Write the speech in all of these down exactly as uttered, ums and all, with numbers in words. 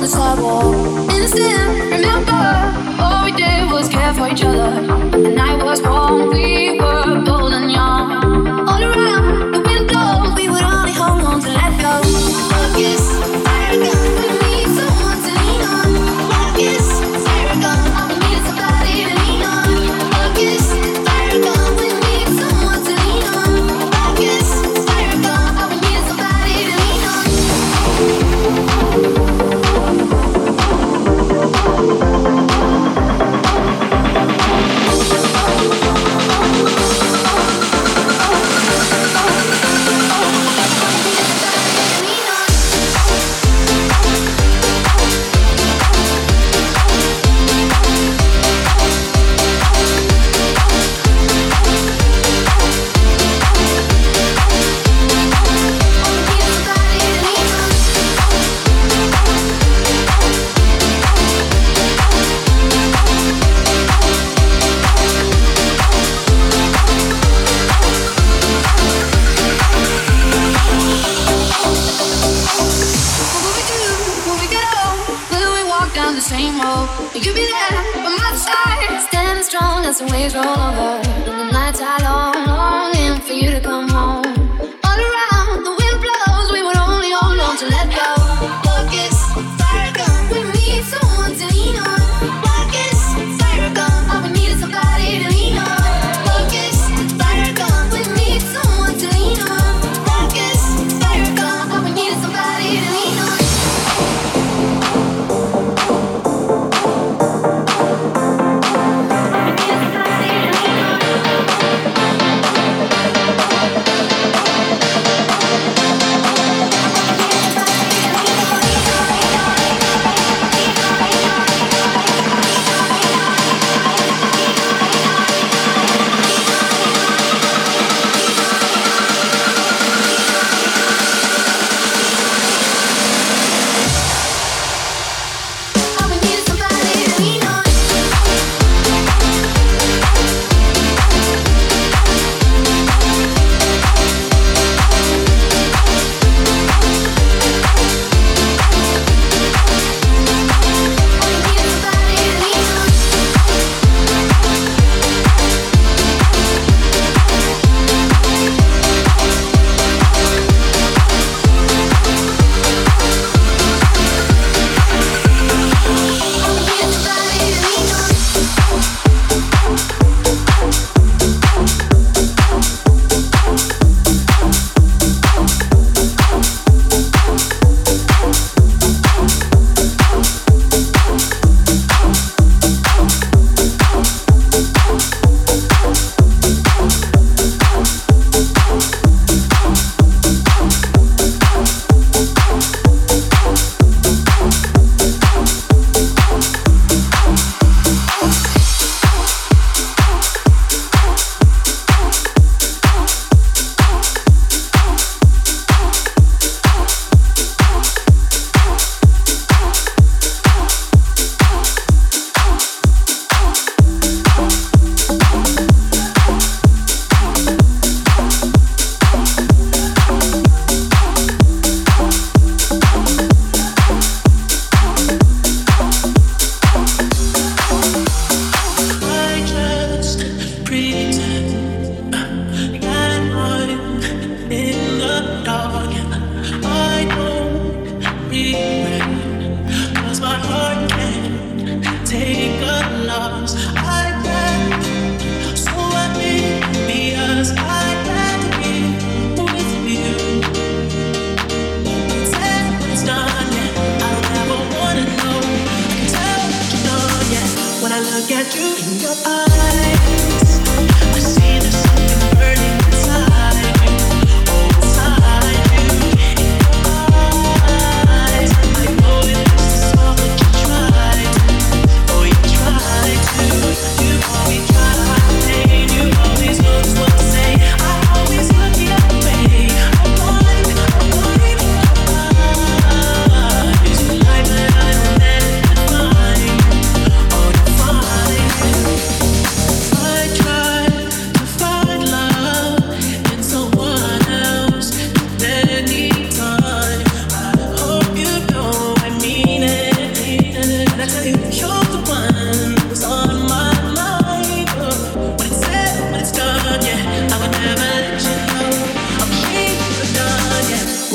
the sidewalk. Innocent, remember, all we did was care for each other. The night was warm, we were bold and young. All around, the wind blows, we would only hold on to let go. Love is fire gun, we need someone to lean on. Love is fire gun, all we need is somebody to lean on. Love is fire gun, we need someone to lean on. Love is fire gun, all we need is somebody to lean on. You'll be there by my side, standing strong as the waves roll over. And the nights are long, longing for you to come home. All around, the wind blows, we would only hold on to let go. Look, it's fire gun, we need someone to lean on. Look, it's fire gun, all we need is somebody to lean on. Look, it's fire gun, we need someone to lean on. Look, it's fire gun, all we need is somebody to lean on.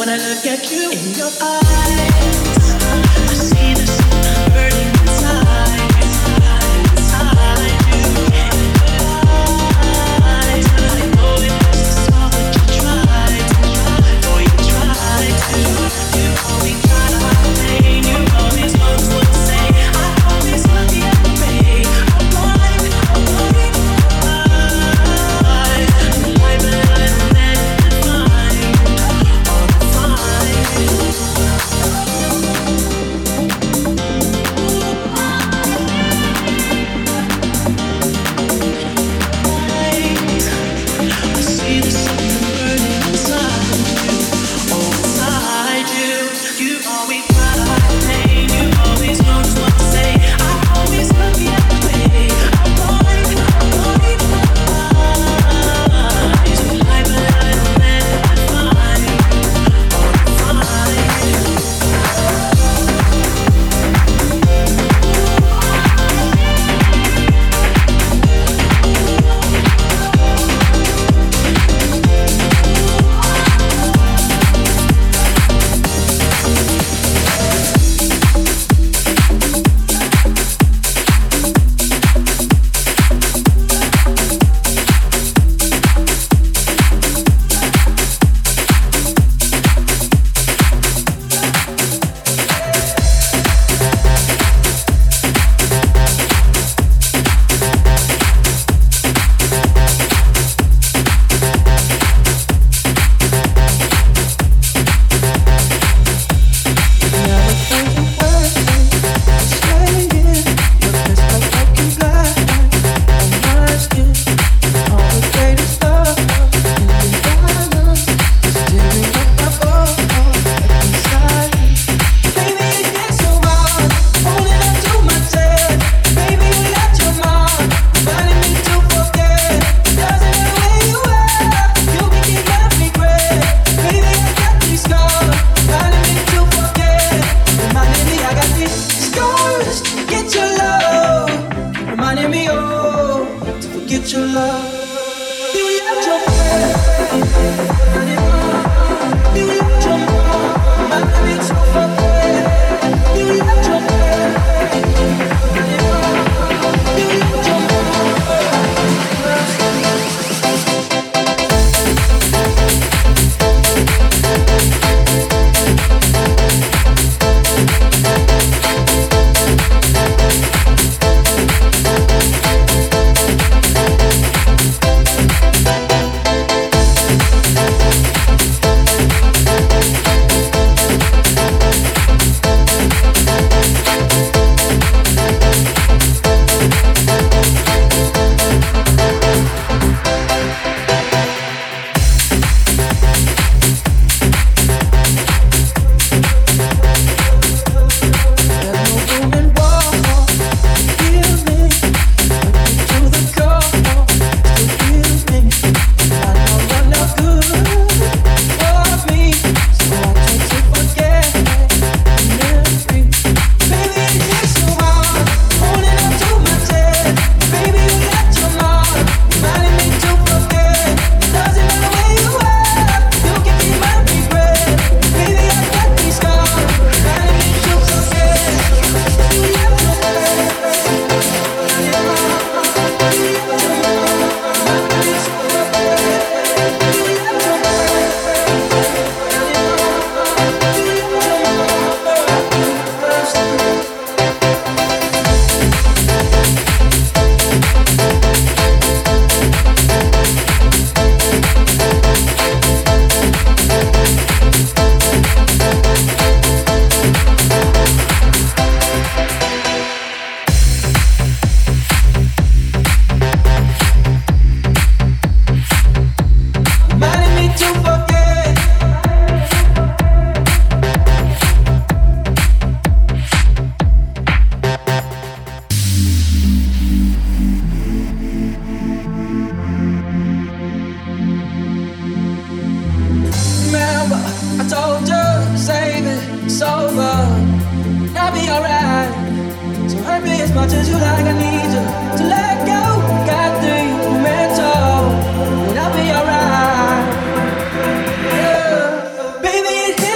Baby, it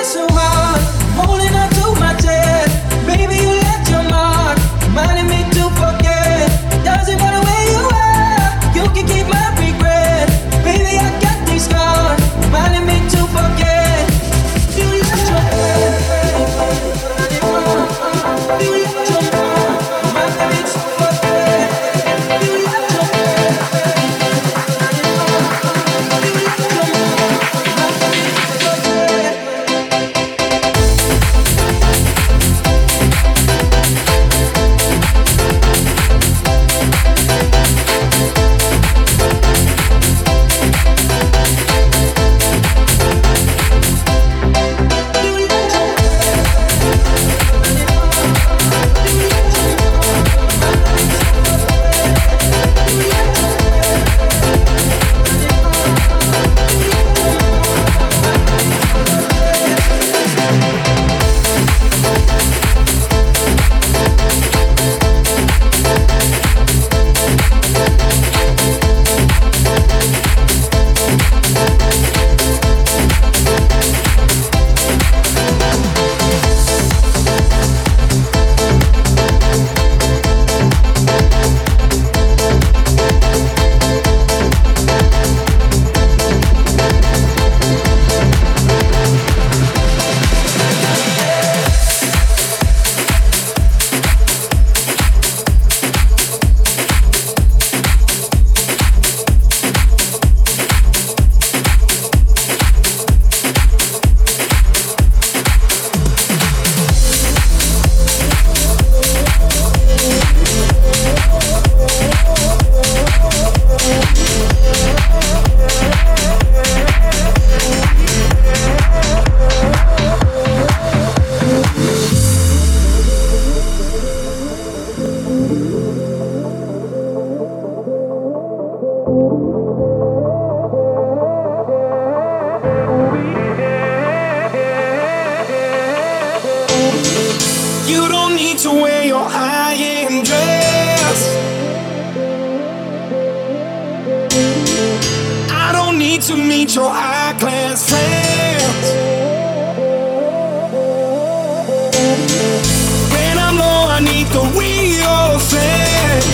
to meet your high class friends. When I'm low, I need the real thing.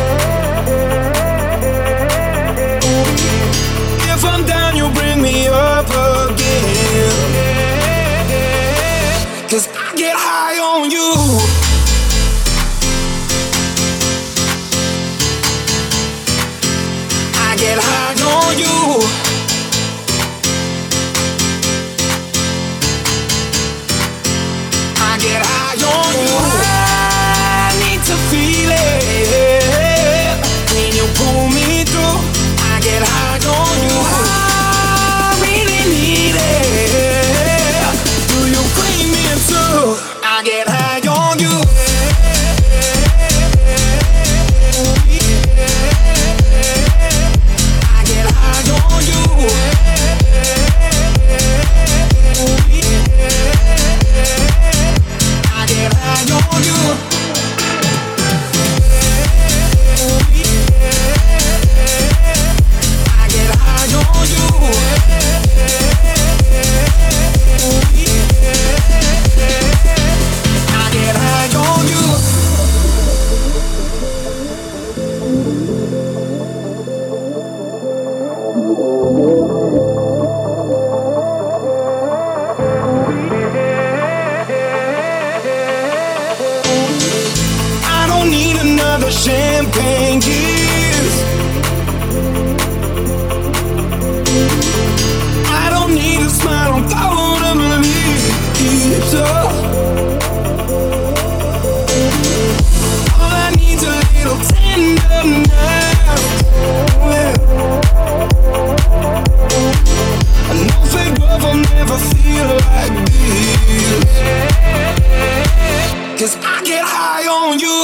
If I'm down, you bring me up again. 'Cause I get high on you. I get high on you. I get high on you. I need to feel it when you pull me through. I get high on you. I really need it. Do you bring me through? I get high on you. I get high on you. I get high on you. I get high on you. I get high on you. I don't need another champagne kiss. I don't need a smile on top of my lips. All I need's a little tenderness. I know fake love will never feel like this. 'Cause I get high on you.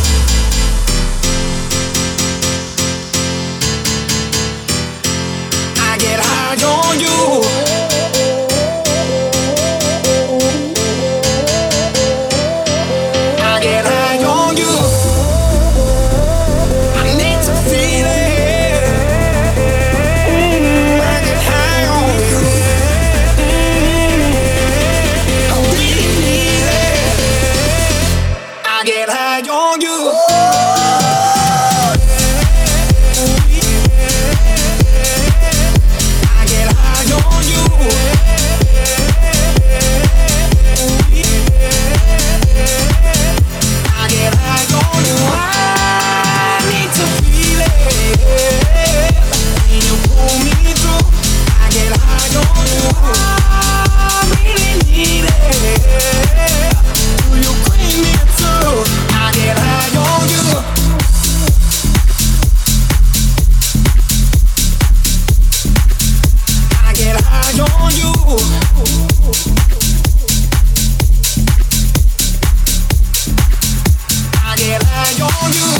I get high on you. I get high on you. I need to feel it. I get high on you. I really need it. I get high on you. I get high on you. I get high on you. I need to feel it when you pull me through. I get high on you. I really need it. Do you bring me through? I get high on you. I get high on you. I get high on you.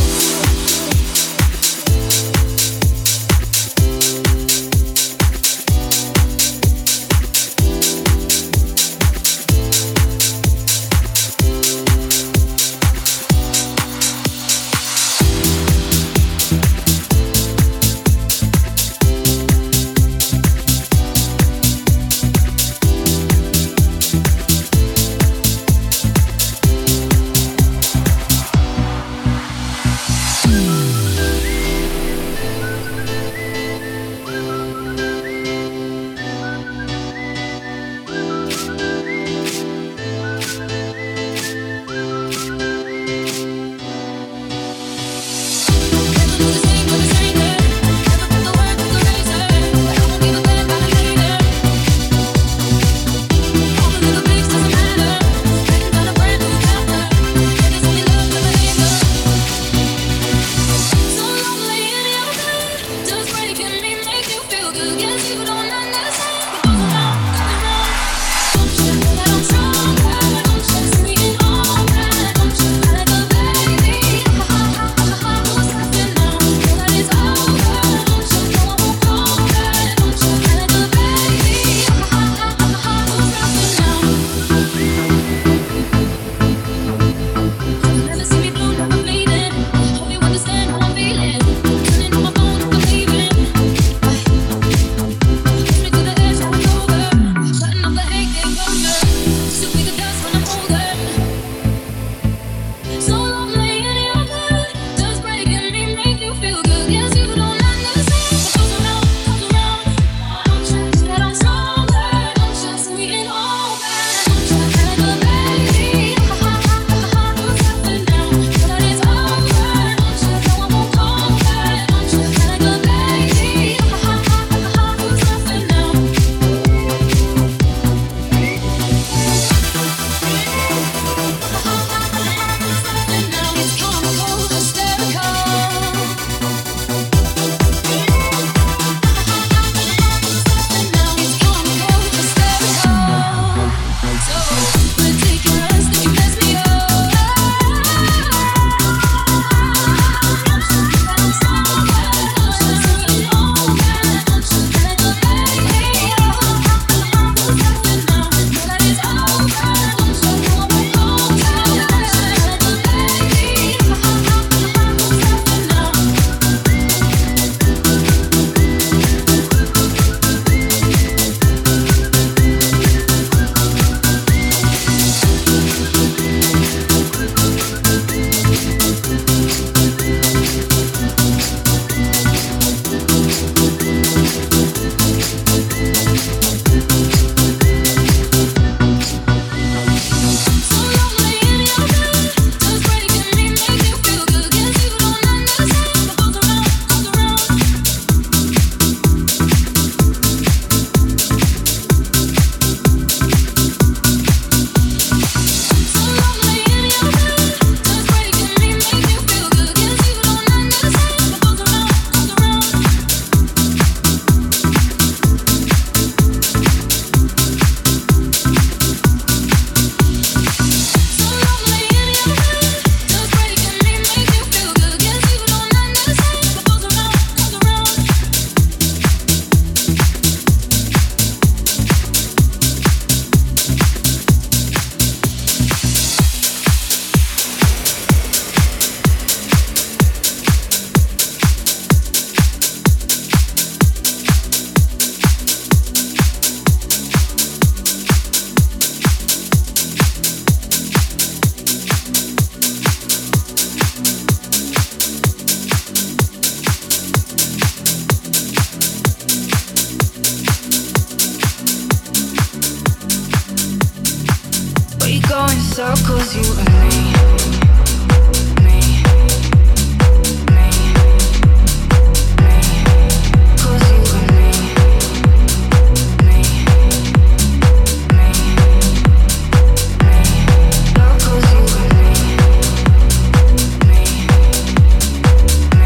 circles, you and me. Me, me, me. 'Cause you and me. Me, me, me. Circles, you and me. Me, me, me.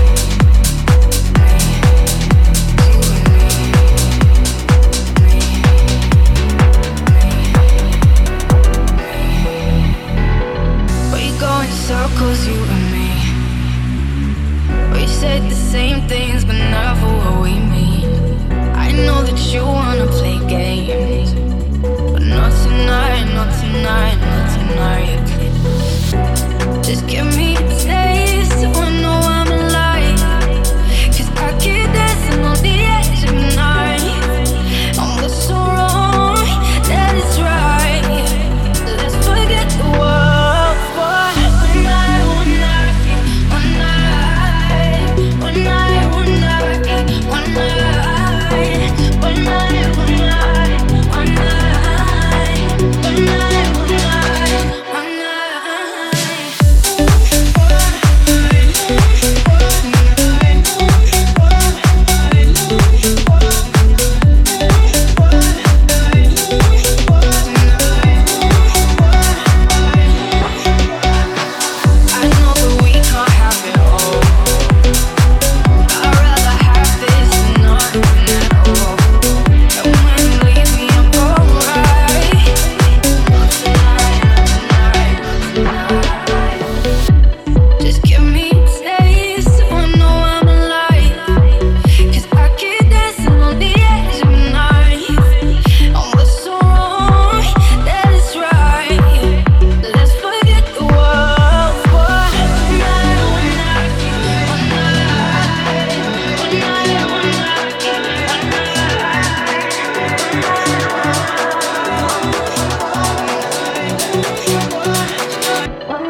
You and me. We go in circles, you and me. We said the same things, but never what we mean. I know that you wanna play games, but not tonight, not tonight, not tonight. Just give me a taste so I know I'm alive. 'Cause I keep dancing on the edge of the night. And what's so wrong, that is right. Let's forget the world. One night, one night, one night, one night, one night, one night, one night, one night, one night, one night, one night, one I know that we can't have it all. I'd rather have this than nothing at all. And when you leave me, I'm alright. Not tonight, not tonight, not tonight. Just give me a taste so I know I'm alive. 'Cause I keep dancing on the edge of the night. And what's so wrong, that is right. Let's forget the world. One night, one night, one night, one night, one night, one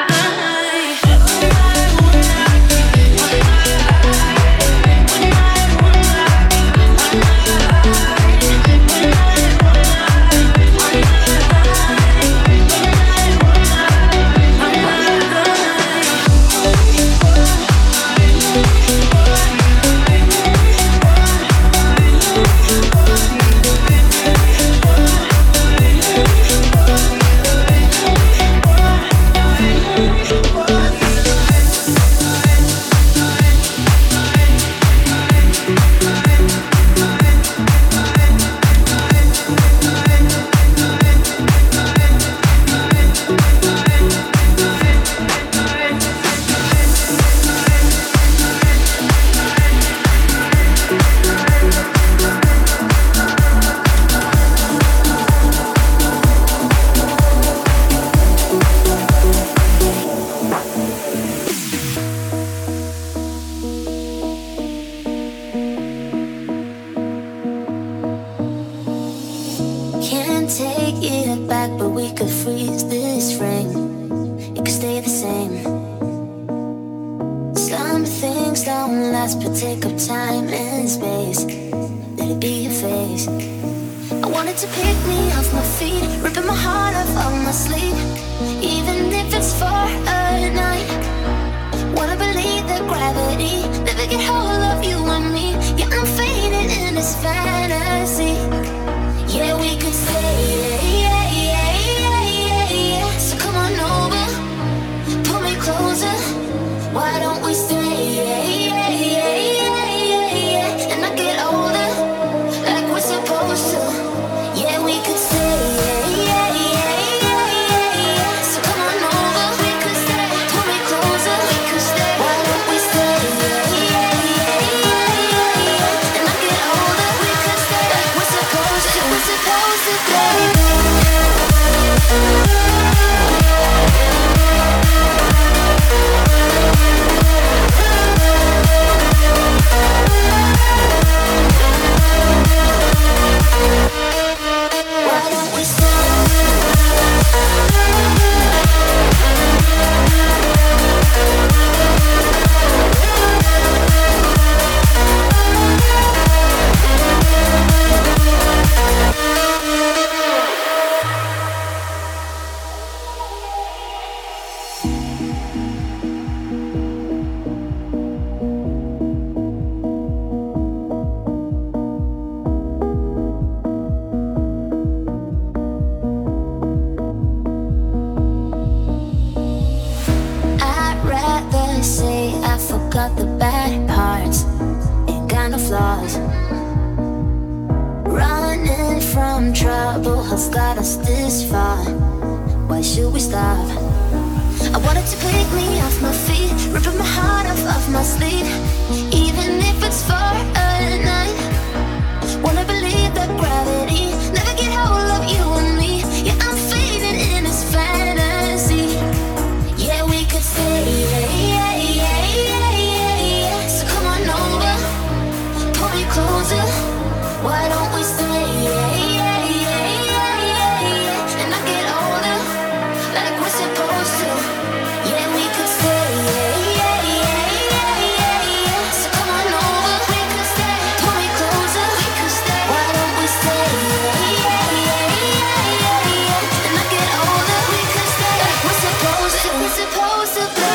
Can't take it back, but we could freeze this frame. It could stay the same. Some things don't last, but take up time and space. Let it be your face. I wanted to pick me off my feet, ripping my heart off of my sleeve, even if it's for a night. Wanna believe that gravity never get hold of you and me. Yeah, I'm fading in this fantasy. Yeah, we could stay, yeah, yeah, yeah, yeah, yeah. So come on over, pull me closer. Why don't we stay, yeah, yeah, yeah, yeah, yeah, yeah. And I get older, like we're supposed to. Yeah, we could stay, yeah, yeah, yeah, yeah, yeah, yeah. So come on over, we could stay, pull me closer, we could stay. Why don't we stay, yeah, yeah, yeah, yeah, yeah, yeah. And I get older, we could stay, like we're supposed to, we're supposed to, baby. got the bad parts, ain't got no flaws. Running from trouble has got us this far. Why should we stop? I wanted to pick me off my feet, ripping my heart off of my sleeve, even if it's for a night. Wanna believe that gravity never get hold of you and me. Yeah, I'm fading in this fantasy. Yeah, we could stay. Yeah, yeah, yeah, yeah, yeah, yeah. So come on over, pull me closer. Why don't we stay? Yeah, yeah, yeah, yeah, yeah, yeah. And I get older, like we're supposed to. Yeah, we could stay. Yeah, yeah, yeah, yeah, yeah, yeah. So come on over, we could stay. Pull me closer, we could stay. Why don't we stay? Yeah, yeah, yeah, yeah, yeah, yeah. And I get older, we could stay. Like we're supposed to. We're supposed to be.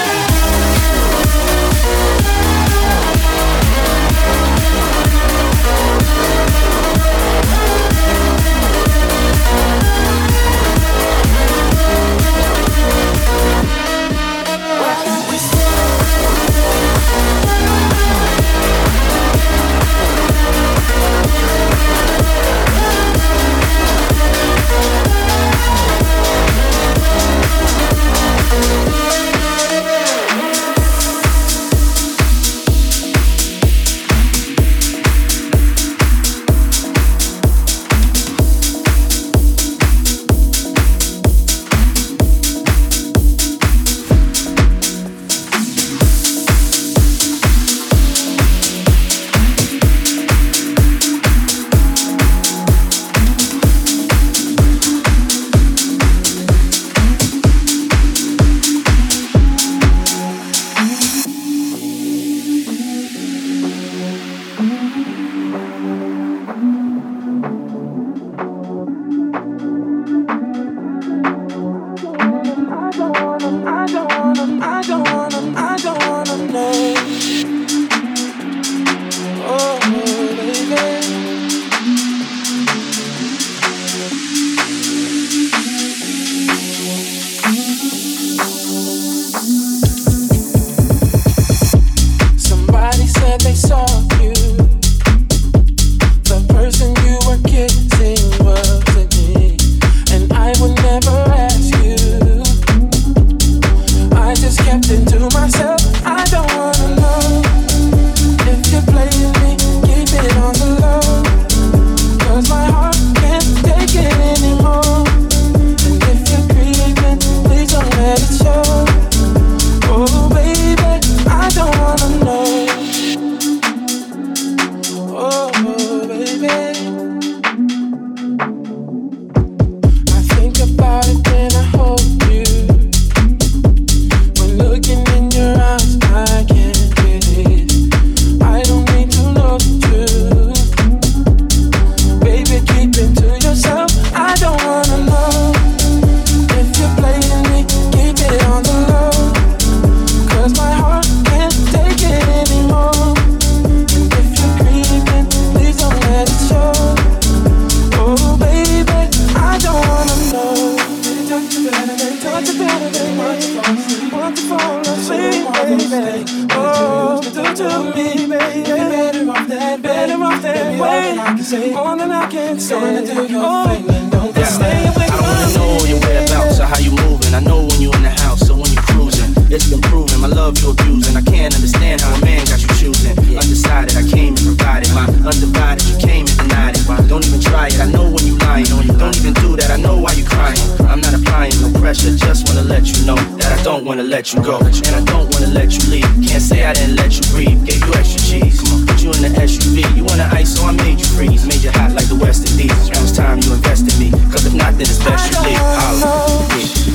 Let you go, and I don't wanna let you leave. Can't say I didn't let you breathe. Gave you extra cheese, put you in the S U V. You want the ice, so I made you freeze. Made you hot like the West Indies. Now it's time you invest in me, cause if not, then it's best you leave. Holla. Yeah.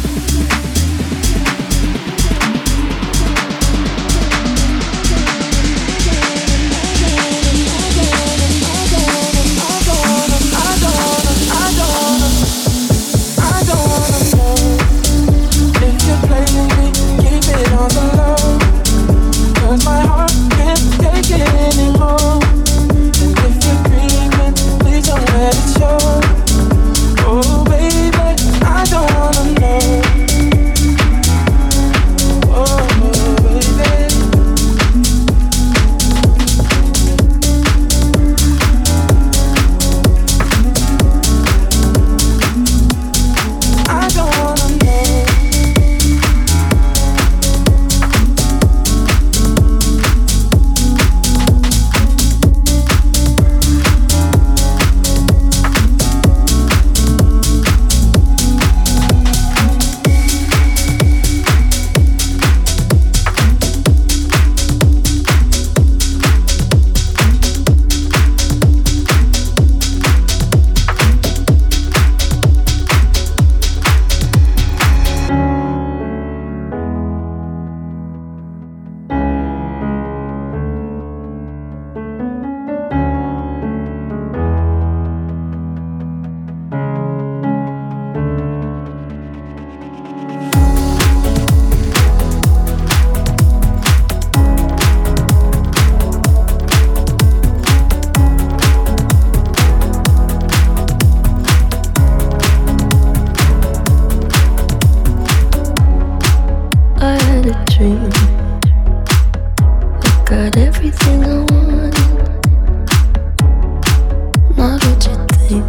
Oh baby, dream. I got everything I wanted, not what you think.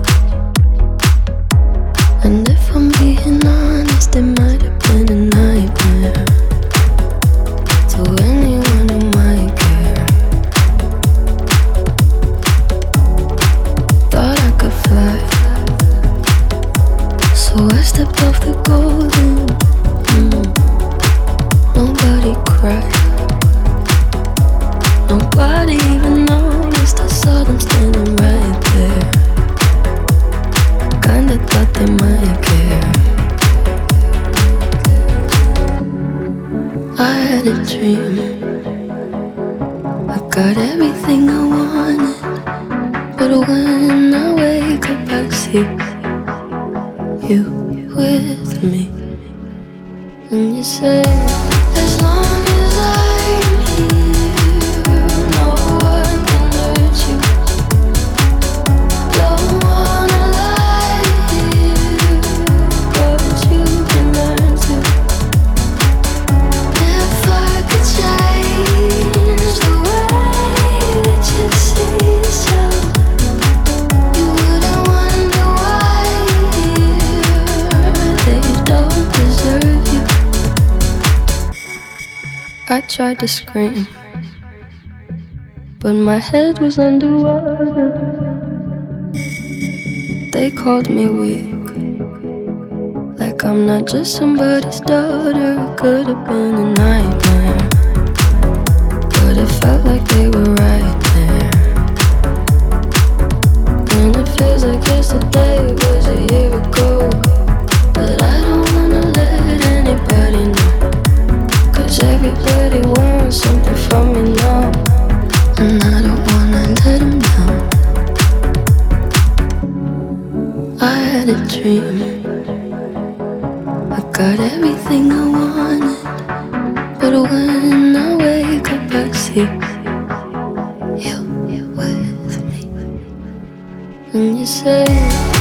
And if I'm being honest, it might have been a nightmare to anyone who might care. Thought I could fly, so I stepped off the golden. Mm. Nobody cried, nobody even noticed. I saw them standing right there. Kinda thought they might care. I had a dream, I got everything I wanted, but when I wake up I see you with me. And you say, as long as I'm here, no one can hurt you. Don't wanna lie here, but you can learn to. If I could change the way that you see yourself, you wouldn't wonder why they don't deserve you. I tried to scream, but my head was underwater. They called me weak, like I'm not just somebody's daughter. It could have been a nightmare, but it felt like they were right there. And it feels like yesterday was a year ago, but I don't wanna let anybody know, 'cause everybody wants something from me now, and I don't wanna let them down. I had a dream, I got everything I wanted, but when I wake up I see you with me. And you say,